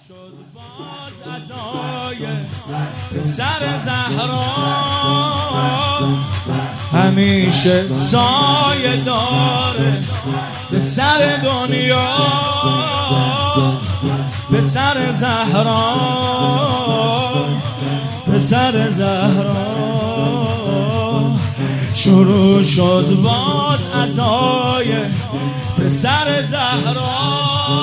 شد باز عزای سر زهرا، همیشه سایه داره به سر دنیا، به سر زهرا، به سر زهرا. شروع شد باز عزای به سر زهرا،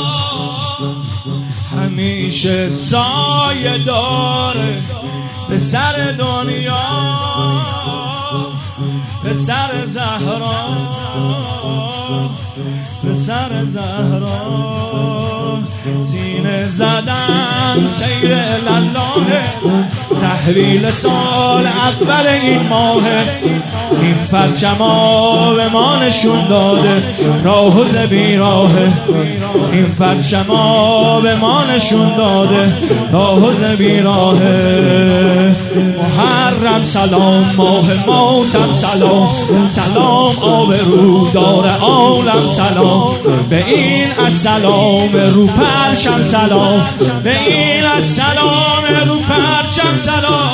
همیشه سایه داره به سر دنیا، به سر زهرا، به سر زهرا. سینه زدم سیر لالانه، تحویل سال اول این ماهه، این پرچما به ما نشون داده راه و زبیراهه، این پرچما به ما نشون داده راه و زبیراهه. محرم سلام، ماه ماتم سلام، سلام آبرو دار عالم سلام، به این از سلام رو پرچم سلام، به این از سلام رو پرچم سلام.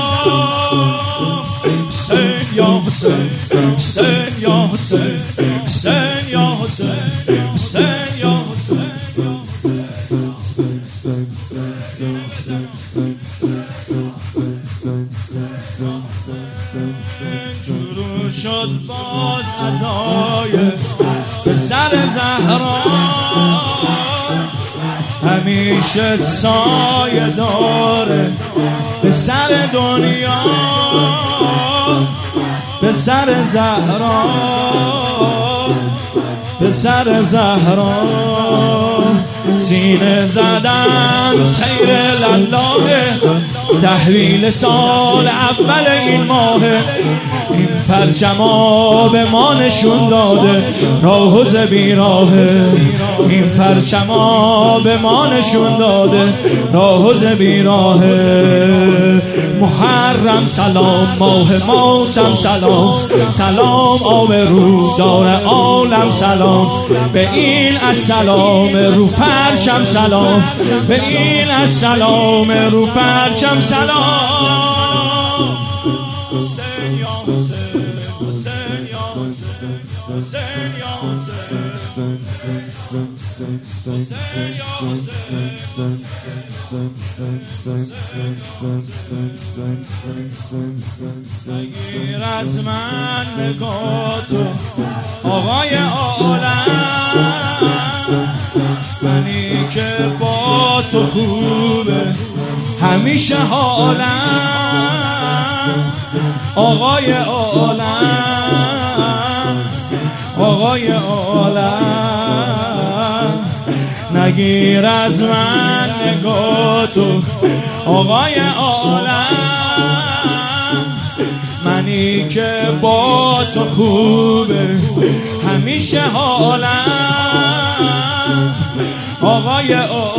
حسین یا حسین، حسین یا حسین، حسین یا حسین، حسین یا حسین. شروع شد باز عزای به سر زهرا، همیشه سایه داره به سر دنیا، به سر زهرا، به سر زهرا. سینه زدم سیر لالاه، تحویل سال اول این ماهه، این پرچما به ما نشون داده راه و زبیراهه، این پرچما به ما نشون داده راه و زبیراهه. محرم سلام، ماه ماتم سلام، سلام آبرو دار عالم سلام، به این از سلام رو پرچم سلام، به این از سلام رو پرچم سلام. حسین یا حسین، حسین یا حسین، حسین یا حسین، حسین یا حسین. نگیر از من نگاه تو آقای عالم، منی که با تو خوبه همیشه حالم، آقای عالم، آقای عالم. نگیر از من نگاه تو آقای عالم، منی که با تو خوبه همیشه حالم، آقای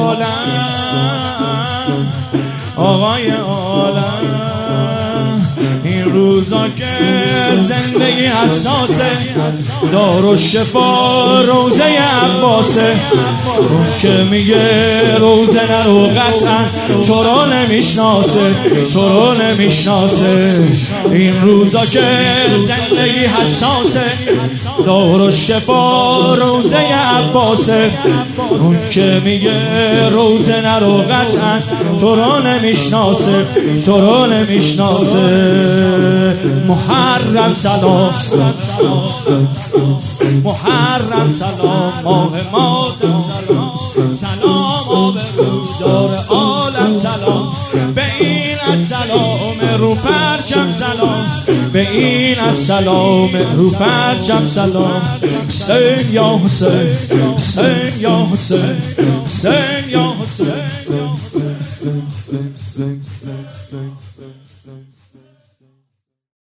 عالم، آقای عالم. این روزا که زندگی حساسه، دار و شفا روزه عباسه، اون که میگه روزه نرو قطعا تو رو نمیشناسه، تو رو نمیشناسه. این روزا که زندگی حساسه، دار و شفا روزه عباسه، اون که میگه روزه نرو قطعا تو رو نمیشناسه، تو رو نمیشناسه. محرم سلام، محرم سلام، ماه ماتم سلام، سلام آبرو دار عالم سلام، به این از سلام رو پرچم سلام، به این از سلام رو پرچم سلام. حسین یا حسین، حسین یا حسین، حسین یا حسین.